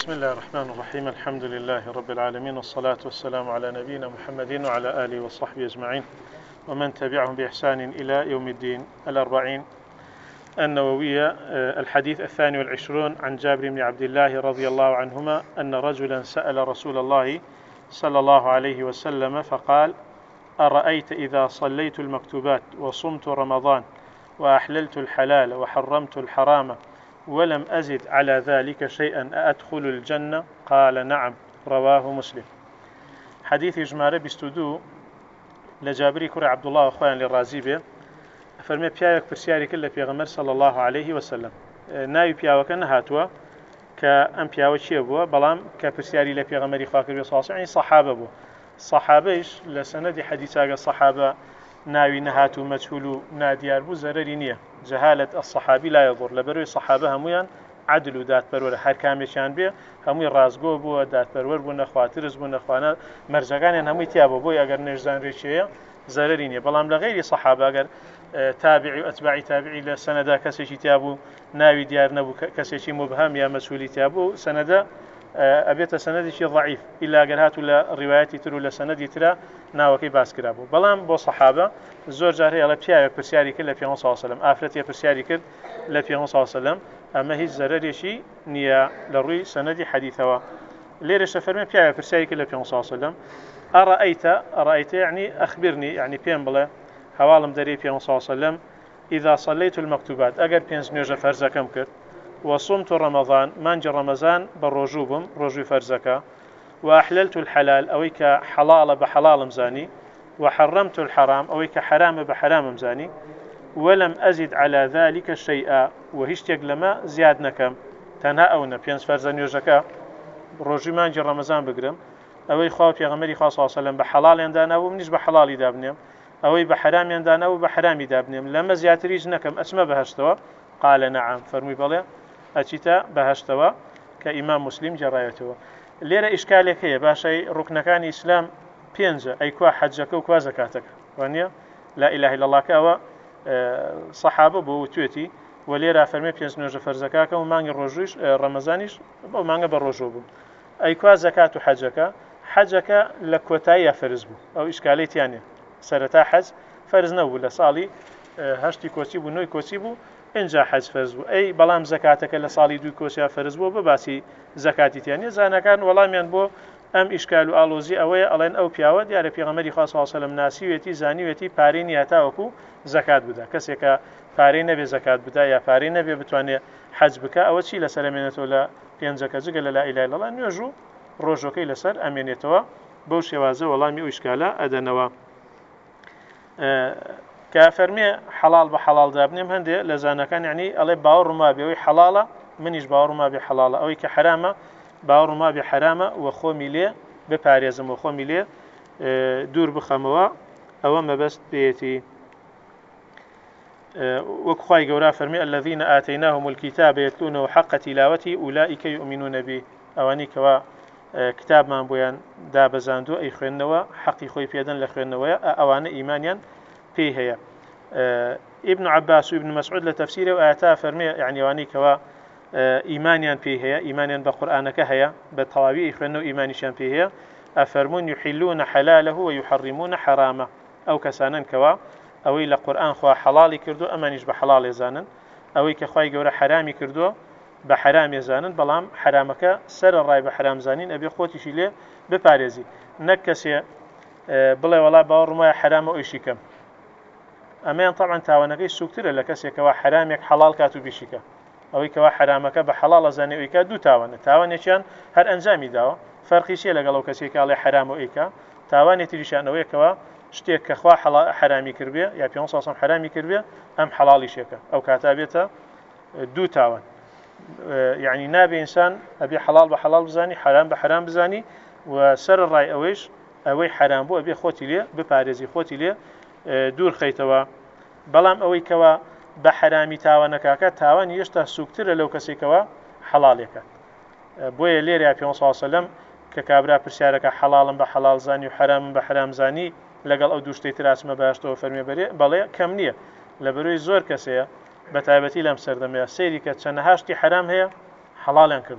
بسم الله الرحمن الرحيم. الحمد لله رب العالمين، والصلاة والسلام على نبينا محمد وعلى آله وصحبه أجمعين ومن تبعهم بإحسان إلى يوم الدين. الأربعين النووية، الحديث 22 عن جابر بن عبد الله رضي الله عنهما أن رجلا سأل رسول الله صلى الله عليه وسلم فقال: أرأيت إذا صليت المكتوبات وصمت رمضان وأحللت الحلال وحرمت الحرام ولم أزد على ذلك شيئا أأدخل الجنة؟ قال: نعم. رواه مسلم. حديث جمارة بستودو لجابري كرة عبد الله أخوان للرازي به فرمي بياك برسياري كله بيغمر صلى الله عليه وسلم ناوي بياوك نهاتوا كأم بياوك شيبوا بلام كبرسياري لبيغمري خاكر بصاص، يعني صحابة بو صحابيش لسند حديثاق الصحابة ناوي نهاتو مجهولو ناديار بو زرري نية. جهالة الصحابي لا يضر، لبروي صحابة هميان عدل دات برور هر كامشان بيه هموی رازگو بو دات برور بو نخواترز بو نخوانا مرزقان هموی تیابو بو اگر نجزان ریشه ضرری نیه. بلام لغیری صحابه اگر تابعی و اتباعی تابعی لسنده کسیشی تیابو ناوی دیار نبو کسیشی مبهم یا مسئولی تیابو سنده أبيت سندي شيء ضعيف إلا جرهات ولا روايات ترو لسندي ترى ناوكي باسكرابو. بلام بو صحابة زور جاري على بيا برسياري كل في صلى الله عليه وسلم آفرتي برسياري كل لفي صلى الله عليه وسلم، أما هي الزرر شيء نيا لروي سندي حديثه ليرش فرمي بيا برسياري كل في صلى الله عليه وسلم. أرأيت يعني أخبرني، يعني بيان بلا حوالم دري في صلى الله عليه وسلم إذا صليت المكتوبات أجر بينز نيوجا فرزا كم كر وصمت رمضان مانج رمضان بالرجوبم رجوي فرزكا وأحللت الحلال أويك حلال بحلال مزاني وحرمت الحرام أويك حرام بحرام مزاني ولم أزد على ذلك شيئا وهشتيق لما زياد نكم تنها أونا بينس فرزان يوجكا رجوي مانج رمضان بقرم أوي خواه بيغمري خواه صلى الله عليه وسلم بحلال يندانا ومنيش بحلال دابنيم أوي بحرام يندانا وبحرام دابنيم لما زيادتريج نكم أسمى بهشتوا؟ قال: نعم. فرمي بلى أتيتا بهشتوا كإمام مسلم جرايته. ليرة إشكالك هي باشي ركنكان إسلام بينزا أي كوا حجك وكوا زكاتك وانيا لا إله إلا الله كوا صحابة بوتوتي وليرة فرمي بينز نوجه فرزكاك ومانغ الرجوش رمضانيش ومانغ بالرجوب أي كوا زكاة حجك لكوتايا فرزبو أو إشكاليت يعني سرتا حج فرز نو صالي هشتي كوتيبو نوي كوتيبو إنجا حج فرزبو أي بلام زكاتك لصالي دوي كوسيا فرزبو بباسي زكاتي تاني زانا كان والله من بو أم إشكال آلوزي أوي ألين أو بياوة ديار بيغمري خاص صلى الله عليه وسلم ناسيويتي زانيويتي بارين ياتاوكو زكاة بدا كسيكا بارين بي زكاة بدا يا بارين بي بتواني حج بكا أو تشي لسر أمينتو لا بينزكا زقل لا إله إلا الله نيوجو روجوكي لسر أمينتو بوشي وازه والله مي إشكالا أدنوا كافرمي حلال بحلال دابنيم هندي لزانا كان يعني الله باور ما بيوي حلاله منيش باور ما بحلاله أو كحرامه باور ما بحرامه وخو ميلي بباريزم وخو ميلي دور بخموا أو ما بس بيتي وكخاي جورا فرمي الذين آتيناهم الكتاب يتلونه حق تلاوته أولئك يؤمنون به أواني كوا كتاب من بيان دابزاندو أي خوينوا حقي خوي بيدن لخوينوا أوان إيمانيا فيه. ابن عباس وابن مسعود لتفسيره وآتا فرمي يعني واني كوا إيمانيا فيه إيمانيا بقرآن كهيا بالطوابي إخوانه إيمانيشان فيه أفرمون يحلون حلاله ويحرمون حرامه أو كسانا كوا أو إلى قرآن خوا حلال كردو أمانيش بحلال يزانن أو كخواي جورا حرامي كردو بحرام يزانن بلام حرامك سر الراي بحرام زانين أبي خوتي شيله بباريزي نكسي بلا ولا باور ما حرام وإيشيكم أمان طبعا تاوانكي سوكتر لكسي كوا حرامك حلال كاتو بيشيكا أو كوا حرامك بحلال زاني ويكا دو تاوان يشان هر أنزامي داوا فرقي شيء لقالو كسي كالي حرام وإيكا تاوان تريشان أو كوا شتيك كخوا حرامي كربية يا بيون صاصم حرامي كربية أم حلالي شيكا أو كاتابيتا دو تاوان يعني نابي إنسان أبي حلال بحلال بزاني حرام بحرام بزاني وسر الرأي أوي حرام بو أبي خوتي ليه بباريزي خوتي ليه دور خيتوا بلام أوي كوا بحرامي تاوانكاك تاوان يشته سوكتر لو كسي كوا حلالك بويا لير يا بيون صلى الله عليه وسلم ككابرا برسيارك حلالا بحلال زاني وحرام بحرام زاني لقل أو دوشتي تراس ما باشتو فرمي بلي كم نية لبروي زور كسيه بتعبتي لم سردمية سيري كتشنهاشتي حرام هي حلالا كردو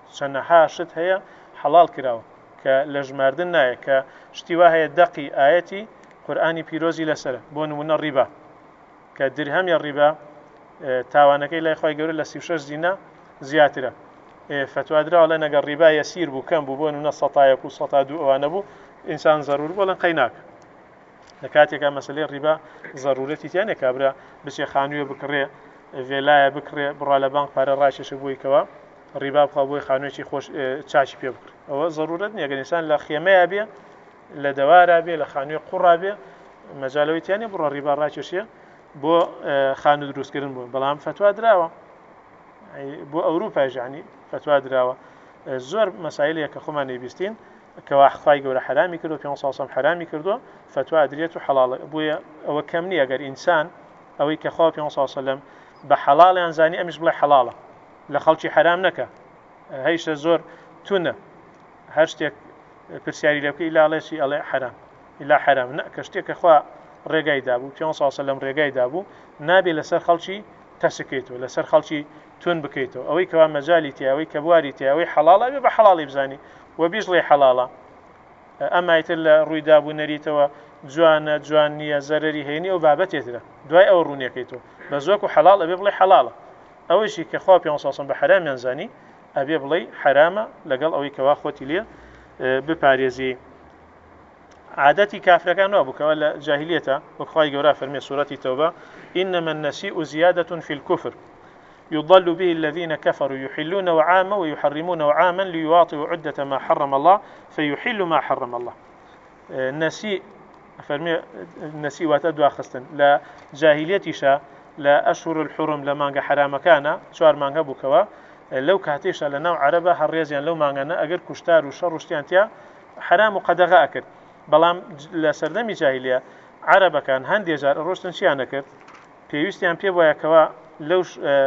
چەندەها شت هەیە حەڵال کراوە کە لە ژماردن نایە کە شتی وا هەیە دەقی ئاەتی قورئانی پیرۆزی لەسرە بۆ نمونە ڕیبا کە درهەمی ڕیبا تاوانەکەی لای خۆی گەورە لە 36 زینە زیاترە فتوادراوە لە نەگەر ڕیبا یەسیر بوو کەم بوو بۆ نمونە 100 و 102 ئەوانە بوو ئینسان زەرور بۆ لەن قەیناک لە کاتێکا مەسلەی ڕیبا زەرورەتی تیانێ کابرا بچێ خانوویە بکڕێ ڤێلایە بکڕێ بڕا لە بانک پارە ڕاشێشە بوویکەوە ڕیبا بخوا بۆی خانوویەکی خۆش چاچی پێ بکڕ ئەوە زەرورەت نییە گەر ئینسان لە خێمەیە بێ لە دەوارا بێ لە خانووی قوڕا بێ مەجالەوەی تیانێ بڕۆ ڕیبا ڕاکێشێ بۆ خانوو دروستکردن بوو بەڵام فتوا دراوە بۆ ئەوروپای ژانی فتوا دراوە زۆر مەسایلێک کە خۆمان نەیبیستین کەوا خوای گەورە حرامی کردو پێ ساسم حرامی کردو فتوا درێت و حەڵاڵە بۆیە ئەوە کەم نییە گەر ئینسان ئەوەی کە خوا پێ ساسەلەم بە حەڵاڵیان زانی ئەمیش بڵێ حەڵاڵە لە خەڵکی حرام نەکە هەیشە زۆر تونە هەر شتێک پرسیاری لێ بکەی ئیلاڵێکی ئەڵێ حرام ئیلا حرام نە کە شتێک کە خوا ڕێگای دابوو پێ ساسەلەم ڕێگای دابوو نابێ لەسەر خەڵکی تەسکەیتەوە لەسەر خەڵکی تون بکەیتەوە ئەوەی کەوا مەجالی تیا ئەوەی کە بواری تیا ئەوەی حەڵاڵە بێ بە حەڵاڵی بزانی و بیژڵێ حەڵاڵە ئەمایتر لە ڕوویدابوو نەریتەوە جوانە جوان نییە زەرری هێنی ئەو بابەتێترە دوای ئەو ڕوونیەکەیتەوە بە زۆک و حەڵاڵ ئەبێ بڵێ حەڵاڵە ئەوەشی کە خوا پێ ساسم بە حرامیان زانی ئەبێ بڵێ حرامە لەگەڵ ئەوەی کەوا خۆتی لێ بپارێزی عادەتی کافرەکانەوە بووکەوە لە جاهلیەتە وەخوای گەورە فەرمێ سوورەتی تەوبە إنما النسيء زيادة في الكفر يضل به الذين كفروا يحلونه عاما ويحرمونه عاما ليواطئوا عدة ما حرم الله فيحل ما حرم الله نسيء فرمي نسيء واتدوا خستن لا جاهليتيشا لا أشهر الحرم لمانغا حرام كان شوار مانغا بوكوا لو كاتيشا لنا عربة هالريزيان لو مانغانا أجر كشتار وشر وشتيانتيا حرام وقدغا أكل بلام لسردمي جاهلية عربة كان هندي جار روشتن شيانا كرت پێویستیان پێ وایە کەوا لەو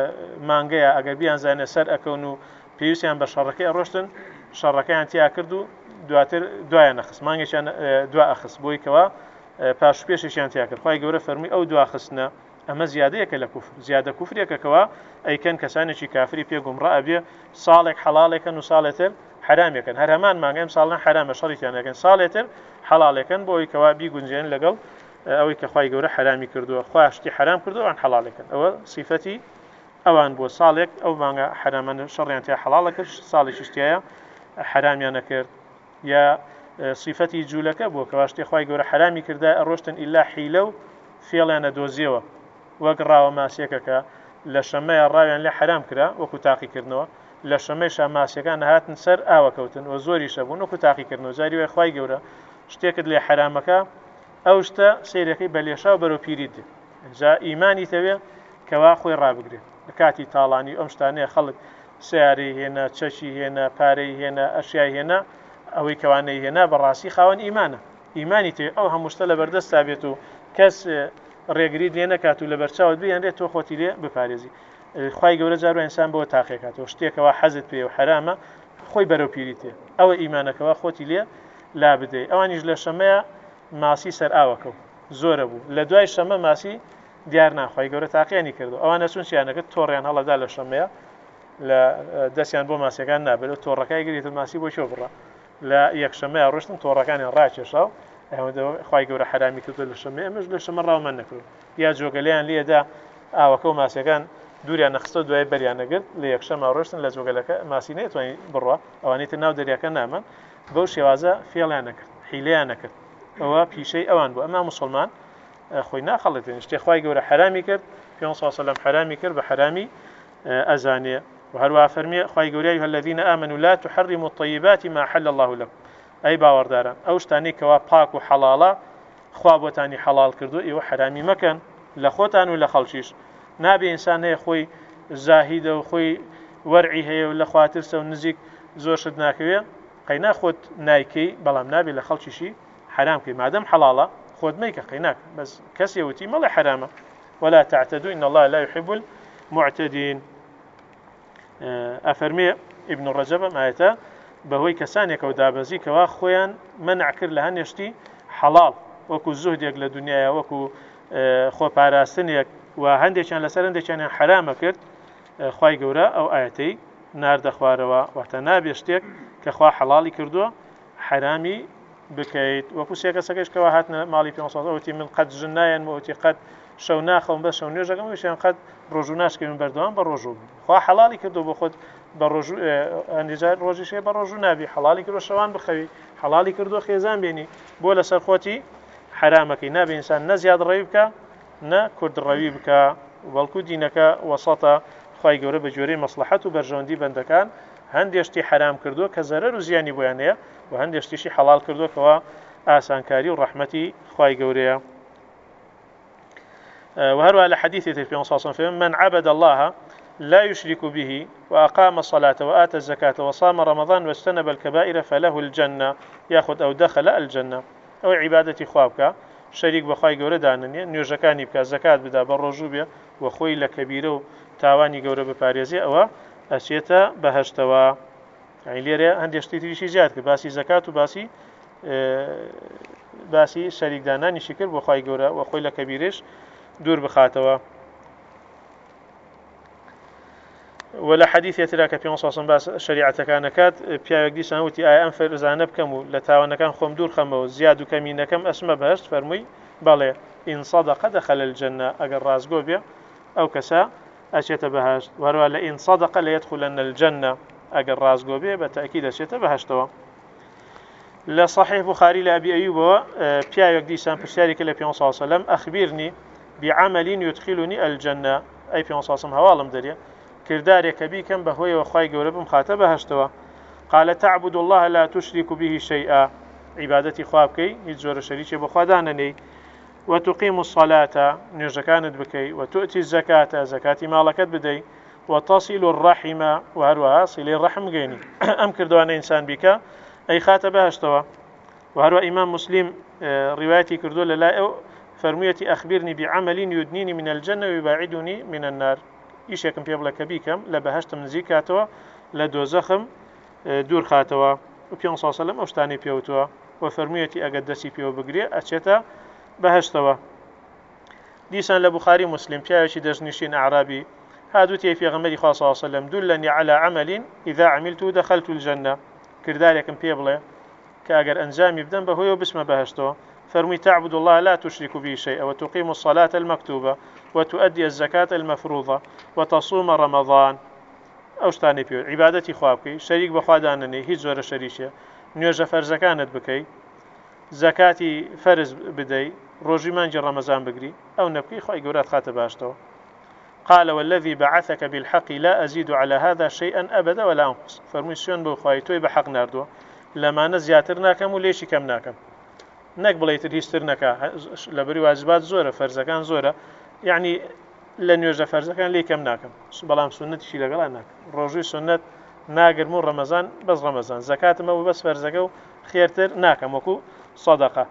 مانگەیە ئەگەر بیان زانێ سەر ئەکەون و پێویستیان بە شەڕەکەی ئەڕۆشتن شەڕەکەیان تیا کرد و دواتر دوایە نەخست مانگێکیان دوا ئەخست بۆی کەوا پاش پێشیان تیا کرد خوای گەورە فەرمی ئەو دواخستنە ئەمە زیادەیەکە لە کوفر زیادە کوفرێکەکەوە ئەیکەن کەسانێکی کافری پێ گومڕە ئەبێ ساڵێک حەڵاڵێکن و ساڵێتر حرامێکن هەر هەمان مانگەم ساڵان حرامە شەڕیتیانەکەن ساڵێتر حەڵاڵێکن بۆی کەوا بیگونجێن لەگەڵ ئەوەی کە خوای گەورە حرامی کردووە خوا شتی حرام کردو ئەوان حەڵاڵێکن ئەوە صفەتی ئەوان بۆ ساڵێک ئەو مانگە حرامانە شەڕیان تیا حەڵاڵە کرد ساڵێکی شتیایە حرامیان نەکرد یا صفەتی جوولەکە بۆ کەوا شتی خوای گەورە حرامی کردا ئەڕۆشتن ئیلا حیلە و فێڵیانە دۆزیەوە وەک ڕاوە ماسیەکە کە لە شەمەیە ڕاویان لێ حرام کرا وەکو تاقیکردنەوە لە شەمەیشا ماسیەکان هاتن سەر ئاوەکەوتن و زۆری شەبوون وەکو تاقیکردنەوە جاری وای خوای گەورە شتێکت لێ حرامەکە ئەو شتە سیرەکەی بەلێشا و بەرەو پیریت جا ئیمانی تەوێ کەوا خۆی ڕابگرێت لە کاتی تاڵانی ئەم شتانەیە خەڵک سیارەی هێنا چەشی هێنا پارەی هێنا ئەشیای هێنا ئەوەی کەوانەی هێنا بەڕاستی خاوەن ئیمانە ئیمانی تێ ئەو هەموو شتە لە بەردەستا بێت و کەس ڕێگریت لێ نەکات و لە بەرچاوت بێنرێت تۆ خۆتی لێ بپارێزی خوای گەورە جارو ئینسان بۆ تاقیکاتەوە شتێکەوە حەزت پێ و حرامە خۆی بەرەو پیریتێ ئەوە ئیمانەکەەوە خۆتی لێ لا بدەی ئەوانیش لە شەمەیە ماسی سەر ئاوەکە زۆرە بوو لە دوای شەمە ماسی دیار ناخوای گەورە تاقیانی کردو ئەوانە چون چیانەکە تۆڕیان هەڵەدا لە شەمەیە لە دەستیان بۆ ماسیەکان نابێت و تۆڕەکەی گریتە ماسی بۆ شۆ بڕە لە یەکشەمەیە ڕۆشتن تۆڕەکانیان ڕاکێشا و خوای گەورە حرامی کردو لە شەمە ئەمەش لە شەمە ڕاومان نەکرد یا جۆگەلیان لێدا ئاوەکە و ماسیەکان دووریان نەخستە دوای بەریان نەگرت لە یەکشەمە ڕۆشتن لە جۆگەلەکە ماسی نەیەتوانی بڕوە ئەوانەی تر ناو دەریاکە نامن بەو شێوازە فێڵیان نەکرد حیلەیان نەکرد ئەوە پیشەی ئەوان بوو ئەمە مسلمان خۆی ناخەڵێتێن شتێ خوای گەورە حرامی کرد پێ سەلەم حرامی کرد بە حرامی ئەزانێ وهروها فەرمیێ خوای گەورە ئەیها الذین آمنوا لا تحرموا الطیبات ما حل الله لكم ئەی باوەڕداران ئەو شتانەی کەوا پاک و حەڵاڵە خوا بۆتانی حەڵاڵ کردو ئێوە حرامی مەکەن لە خۆتان و لە خەڵکیش نابێ ئینسان هەیە خۆی زاهیدە و خۆی وەرعی هەیە و لە خواترسە و نزیک زۆر شت ناکەوێ قەینا خۆت نایکەی بەڵام نابێ لە خەڵکیشی حرام كي مادام حلاله خود ميك قيناك بس كسيوتي ما حرامه ولا تعتدوا إن الله لا يحب المعتدين أفرمي ابن الرجب ما بهوي كسانيك ودابزي كوا خويا منع كر لهن يشتي حلال وكو الزهد يقل الدنيا وكو خو باراستنيك وهندي كان لسر هندي كان حرام كرت خواي جورا أو آياتي نار دەخوارەوە واتە نابێ شتێک کە خوا حەڵاڵی کردووە حرامی بکەیت وەکو سێ کەسەکەش کەوا هاتنە ماڵی پێ وتی من قەت ژن نایەن وتی قەت شەو ناخەوم بە شەو نوێژەکەم ویشیان قەت ڕۆژوو ناشکەوین بەردەوام بە ڕۆژوو خوا حەڵاڵی کردو بۆ خۆت بە ڕۆژوو ئەندیجار ڕۆژیشێ بە ڕۆژوو نابی حەڵاڵی کردو شەوان بخەوی حەڵاڵی کردو خێزان بێنی بۆ لەسەر خۆتی حرامەکەی نابێ ئینسان نە زیاد ڕێوی بکە نە کوردڕەوی بکە بەڵکو دینەکە وەسەتە خوای گەورە بە جۆرەی مەسلحەت و بەرژەوەندی بەندەکان هەندێک شتی حرام کردووە کە زەرەر و زیانی بۆیان هەیە و هەندێک شتیشی حەڵال کردووەکەوە ئاسانکاری و ڕەحمەتی خوای گەورەیە وهروها لحديث في صلى الله عليه وسلم من عبد الله لا يشرك به وأقام الصلاة وآتى الزكاة وصام رمضان واجتنب الكبائر فله الجنة يأخذ أو دخل الجنة أو عبادة خوابك شريك بخواي گەورە داننیە نوێژەکانی بکە زەکات بدا بە ڕۆژوو بێ و خۆی لە کەبیرە و تاوانی گەورە بپارێزی ئەوە ئەچێتە بەهەشتەوە لێرە هەندێک شتی تریشی زیاد کرد باسی زەکات و باسی شەریکدانانیشی کرد بۆ خوای گەورە و خۆی لە کەبیرەش دوور بخاتەوە ولا حديث يتراك في نصوص باس شريعة كانت بياك دي سنوتي آي أنفر زانب كمو لتاوانا كان خم دور خمو زياد كمين كم أسمى بهشت فرمي بالي إن صدق دخل الجنة أجر رازقو بيا أو كسا أشيت بهشت وهو إن صدق ليدخلن الجنة أجر رازقو بيا بالتأكيد أشيت بهشتوا لصحيح بخاري لأبي أيوب بياك دي سن بشاري كلا في صلى الله عليه وسلم أخبرني بعمل يدخلني الجنة أي في صلى الله عليه وسلم هوالم دريا كردارك بيكم بهوي وخاي قرب مخاطبه هشتوا قال تعبد الله لا تشرك به شيئا عبادتي خوابكي يجور شريكي بخدانني وتقيم الصلاة نجكانت بكي وتؤتي الزكاة زكاة مالكت بدي وتصل الرحم وهروها صل الرحم جيني أم كردوان إنسان بك أي خاطبه هشتوا وهروا إمام مسلم روايتي كردو لا فرميتي أخبرني بعمل يدنيني من الجنة ويباعدني من النار ئیشێکم پێ بڵێ کە بیکەم لە بەهەشتم نزیک کاتەوە لە دۆزەخم دوور خاتەوە و پێ سەلەم ئەو شتانی پێوتووە و فەرموویەتی ئەگەر دەستی پێوە بگرێ ئەچێتە بەهەشتەوە دیسان لە بوخاری مسلم پیاوێکی دەستنیشین ئەعرابی هادووتی پێغەمبەری خوا صلی الله علیه وسلم دلني على عمل إذا عملته دخلت الجنة کردارێکم پێ بڵێ کە ئەگەر ئەنجامی بدەم بەهۆی و بسمە بەهەشتەوە فرمي تعبد الله لا تشرك به شيئا وتقيم الصلاة المكتوبة وتؤدي الزكاة المفروضة وتصوم رمضان أوشتاني بيو عبادتي خوابكي شريك بخوادانني هيج زور شريشة نيوجة فرزكانت بكي زكاتي فرز بدي روجي مانجي رمضان بقري أو نبكي خواهي قورات خاتب هاشتو قال والذي بعثك بالحق لا أزيد على هذا شيئا أبدا ولا أنقص فرميسيون بخواهي توي بحق ناردو لما نزياتر ناكم وليشي كم ناكم نەک بڵێتر هیچتر نەکە لەبەری واجبات زۆرە فەرزەکان زۆرە یعنی لە نوێژە فەرزەکان لێ کەم ناکەم بەڵام سنەتیشی لەگەڵا ناکەم ڕۆژووی سنەت ناگرم و ڕەمەزان بەس ڕەمەزان زەکاتمە و بەس فەرزەکە و خێرتر ناکەم وەکو سەدەقە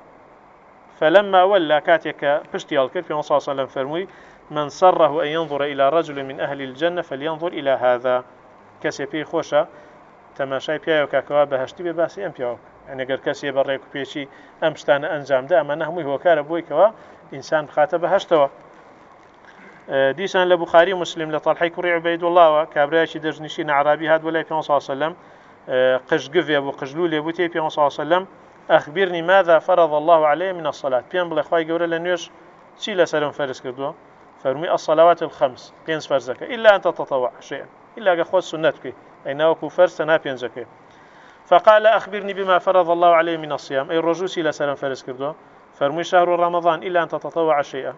فلما ولى كاتك بشتي الكل في صلى الله عليه وسلم فرمي من سره أن ينظر إلى رجل من أهل الجنة فلينظر إلى هذا كسي بي خوشة تماشای پیاوە کاکەوا بەهەشتی بێ باسی ئەم پیاوە ئەنە گەر کەسێ بە ڕێک و پێشی ئەم شتانە ئەنجامدا ئەمانە هەمووی هۆکارە بۆی کەوا ئینسان بخاتە بەهەشتەوە دیسان لە بوخاری مسلم لە طەلحەی کوڕی عوبەیدوڵڵاوە کابرایەکی دەژنیشین عەرابی هات بۆ لای پێ صلی الله علیه وسلم قشگڤێ بوو قژلولێ بوو تێی پێ صلی الله علیه وسلم أخبرني ماذا فرض الله عليه من الصلاة بيان بڵێ خوای گەورە لە نوێژ چی لەسەرم فەرز کردووە فرمي الصلوات الخمس بينز فرزك إلا أن تتطوع شيئا إلا أخذ سنتك أي ناوكو فرس نا بينزك فقال أخبرني بما فرض الله عليه من الصيام أي الرجوس إلى سلام فرس كردو فرمي شهر رمضان إلا أن تتطوع شيئا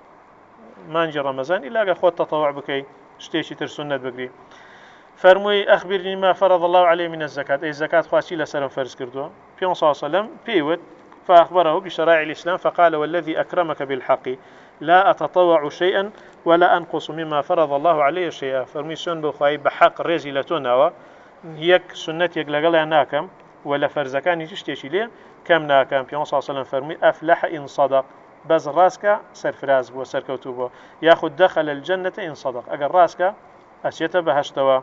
ما نجي رمضان إلا أخذ تطوع بكي شتيشي تر سنة بكري فرمي أخبرني ما فرض الله عليه من الزكاة أي الزكاة خواسي إلى سلام فرس كردو في صلى الله عليه وسلم بيود فأخبره بشرائع الإسلام فقال والذي أكرمك بالحق لا أتطوع شيئا ولا أنقص مما فرض الله عليه شيئا فرمي سن بخواي بحق رزي لتونا هيك سنتك لقلا ناكم ولا فرزكان يشتيشي ليه كم ناكم في صلى الله عليه وسلم فرمي أفلح إن صدق بز راسك سرفراز بو سركوتوبو ياخذ دخل الجنة إن صدق أجر راسك أسيت بهشتوا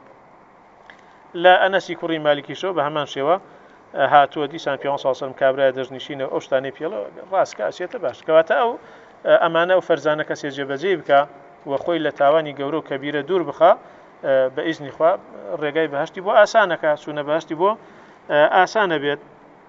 لا أنا سيكوري مالكي شو بهمان شوا هاتو دیسان پێ ساسم کابرای دەژنیشینە ئەو شتانی پێڵە ڕاستکە ئەسێتە باش کەواتە ئەو ئەمانە و فەرزانە کەسێ جێبەجێ بکە و خۆی لە تاوانی گەورە و کەبیرە دوور بخە بە ئیزنی خوا ڕێگای بەهشتی بۆ ئاسانەکە چوونە بەهشتی بۆ ئاسانە بێت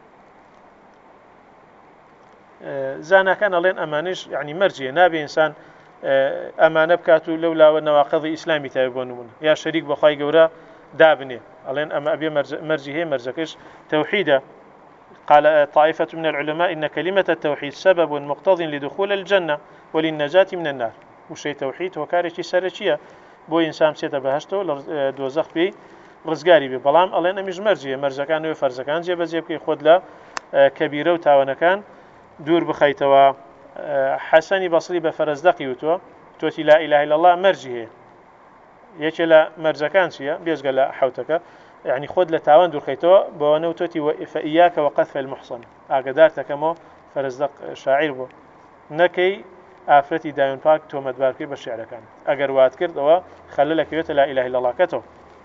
زاناکان ئەڵێن ئەمانش یعنی مەرجیە نابێ ئینسان ئەمانە بکات و لەولاوە نەواقضی ئیسلامی تاوێ بۆ نمونە یا شەریک بەخوای گەورە دابنێ ئەڵێن ئەمە ئەبێ مەرجی هەیە مەرجەکەش تەوحیدە قال طائفة من العلماء إن كلمة التوحيد سبب مقتض لدخول الجنة وللنجاة من النار وشي توحيد وكارشي سرچية بو إنسان سيتا بهشتو دوزخ بي رزقاري بي بلام ألين أميج مرجية مرجكان وفرزكان جيب كي خود لا كبيرة وتاونكان دور بخيتوا حسني بصري بفرزدقي وتو توتي لا إله إلا الله مرجيه يكي لا مرجكان شيا بيزقى لا حوتك يعني خود لتاوان دور خيتوا بوانو توتي فإياك وقذف المحصن أقدارتك مو فرزدق شاعر بو نكي آفرتي دايون باك تومت باركي بالشعر كان أجر وات كرد أو خللك يوت لا إله إلا الله كتو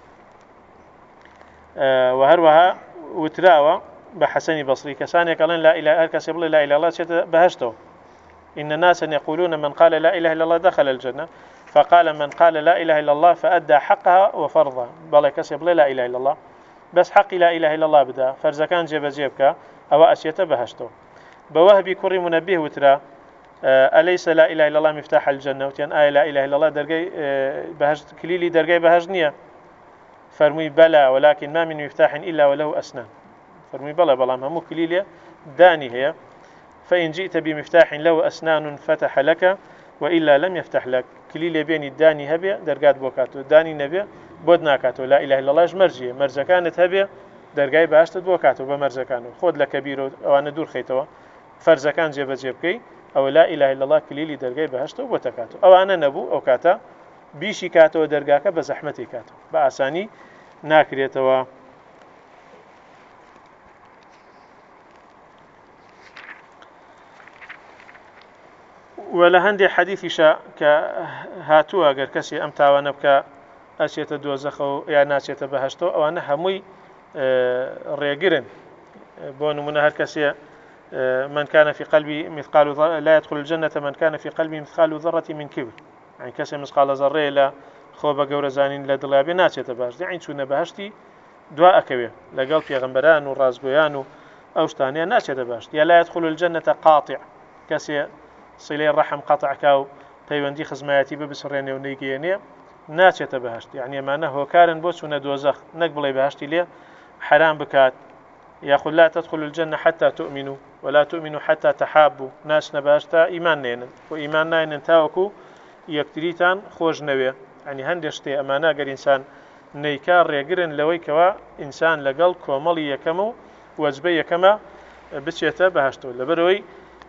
وهروها وتراوى بحسن بصري كساني قالن لا إله كسب لا إله إلا الله شت بهشتو إن الناس يقولون من قال لا إله إلا الله دخل الجنة فقال من قال لا إله إلا الله فأدى حقها وفرضها بلا كسب لا إله إلا الله بس حق لا إله إلا الله بدا فرز كان جيبك أو أسيت بهشتو بوهبي كري منبه وترا أليس لا إله إلا الله مفتاح الجنة وتين آية لا إله إلا الله درجي بهشت كليلي درجي بهجنية فرمي بلى ولكن ما من مفتاح إلا وله أسنان فرمي بلى ما مو كليلي داني هي فإن جئت بمفتاح له أسنان فتح لك وإلا لم يفتح لك كليلي بين الداني هبي درجات بوكاتو داني نبي بودناكاتو لا إله إلا الله مرجية مرجة كانت هبي درجي بهشت بوكاتو بمرجة كانوا خود لك كبير وأنا دور خيتوا فرز كان جيبكي أو لا إله إلا الله كليلي درجي بهشتو وتكاتو أو أنا نبو أو كاتا بيشي كاتو درجاك بزحمتي كاتو بأساني ناكريتوا ولا هندي حديث شاء كهاتوا أجر كسي أمتى ونبكى أشيت دوزخو يا ناشيت بهشتو أو أنا هموي ريجرن بون من هالكسي من كان في قلبي مثقال لا يدخل الجنة من كان في قلبه مثقال ذرة من كبر يعني كسي مثقال ذرة لا خوبا جور زانين لا دلابي ناشيت بهشت يعني شو نبهشتي دعاء كبير لقلب يا غنبران ورازقيان أوشتانيا ناشيت بهشت يا لا يدخل الجنة قاطع كسي صلة الرحم قطع كاو بيوندي خزماتي ببسريني ونيجيني ناشيت بهشت يعني ما هو كارن بوس وندوزخ نقبل بهشتي ليه حرام بكات يقول لا تدخل الجنة حتى تؤمنوا ولا تؤمنوا حتى تحابوا ناس نباشتا إيمان نين وإيمان نين تاوكو يكتريتان خوج نوي يعني هندشتي أمانا قال إنسان نيكار ريقرن لوي كوا إنسان لقل كومالي يكمو وجبي يكما بسيتا بهشتو لبروي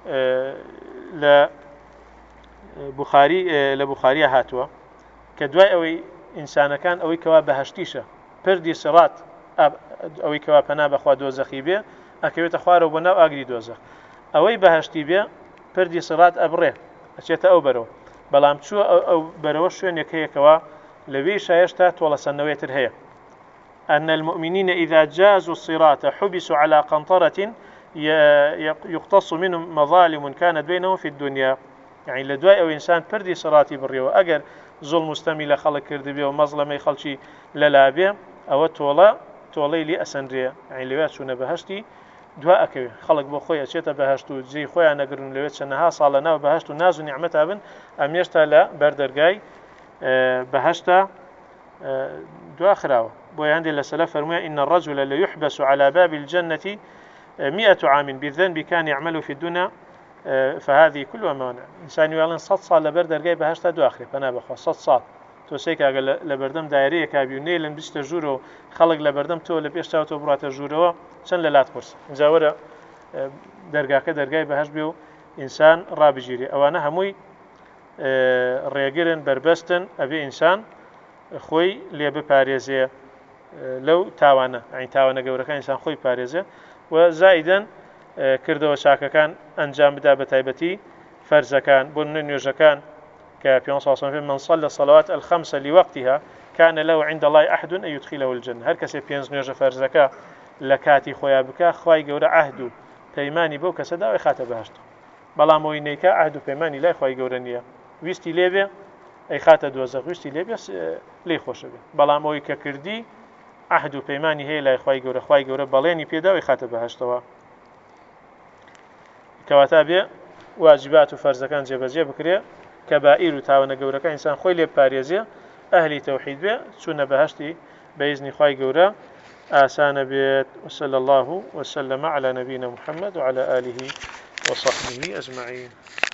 لبخاري هاتوا كدواي أوي إنسان كان أوي كوا بهشتيشة پردی سرات ئەوەی کەوا پەنا بەخوا دۆزەخی بێ ئەکەوێتە خوارەوە بۆ ناو ئاگری دۆزەخ ئەوەی بەهەشتی بێ پردی سرات ئەبڕێ ئەچێتە ئەو بەرەوە بەڵام چووە ئەو بەرەوە شوێنێک هەیەکەوە لەوێی شایشتا تۆڵەسەندنەوەیتر هەیە أن المؤمنين إذا جازوا الصراط حبسوا على قنطرة يقتص منهم مظالم كانت بينهم في الدنيا يعني لدواء أو إنسان پردی سراتی بڕێەوە ئەگەر ظلم مستەمی لە خەڵک کرد بێ و مەزڵەمەی خەڵکی لەلابێ ئەوە تۆڵەی لێ ئەسەندرێ يعني لەوێ چوونە بەهەشتی دوا ئەکەوێ خەڵک بۆ خۆی ئەچێتە بەهەشت و جێی خۆیان نەگرن لەوێت چەندەها ساڵە ناو بەهەشت و ناز و نیعمەتا بن ئەم هێشتا لە بەردەرگای بەهەشتا دواخراوە بۆ هەندێ لە سەلەف فەرموویە إن الرجل ليحبس على باب الجنة 100 عام بالذنب كان يعمل في الدنيا فهذه كلها موانع إنسان يقولون 100 سال لبردرجاي بهشتا دواخري فأنا بخوا 100 سال توسيك أقل لبردم دائرية كابيوني لن بيست جورو خلق لبردم تو لبيشتا تو برات جورو شن للات كورس جاورة درجاك درجاي بهش بيو إنسان رابجيري أو أنا هموي رياجرن بربستن أبي إنسان خوي لي بباريزية لو تاوانا يعني تاوانا جورا كان إنسان خوي باريزية وزائدا كردو شاكا كان أنجام بدا بتايبتي فرز كان بن نيوجكان كبيون صلى الله عليه وسلم من صلى الصلوات الخمسة لوقتها كان له عند الله أحد أن يدخله الجنة هر كسي بينز نيوج فرزكا لكاتي خويا بكا خواي جورا عهدو بيماني بو كسدا ويخاته بهشتو بلا موينيكا عهدو بيماني لا خواي جورا نيا ويستي ليبي ئەی خاتە دۆزەخ وشتی لێ خۆشە بێت بەڵام ئەوەی کە کردی عهد و پەیمانی هەیە لای خوای گەورە بەڵێنی پێدا ئەوی خاتە بەهەشتەوە کەواتە بێ واجبات و فەرزەکان جێبەجێ بکرێ کەبائیر و تاوانە گەورەکە ئینسان خۆی لێ پارێزێ ئەهلی تەوحید بێ چوونە بەهەشتی بإذن خوای گەورە آسان بيت وصلى الله وسلم على نبينا محمد وعلى آله وصحبه أجمعين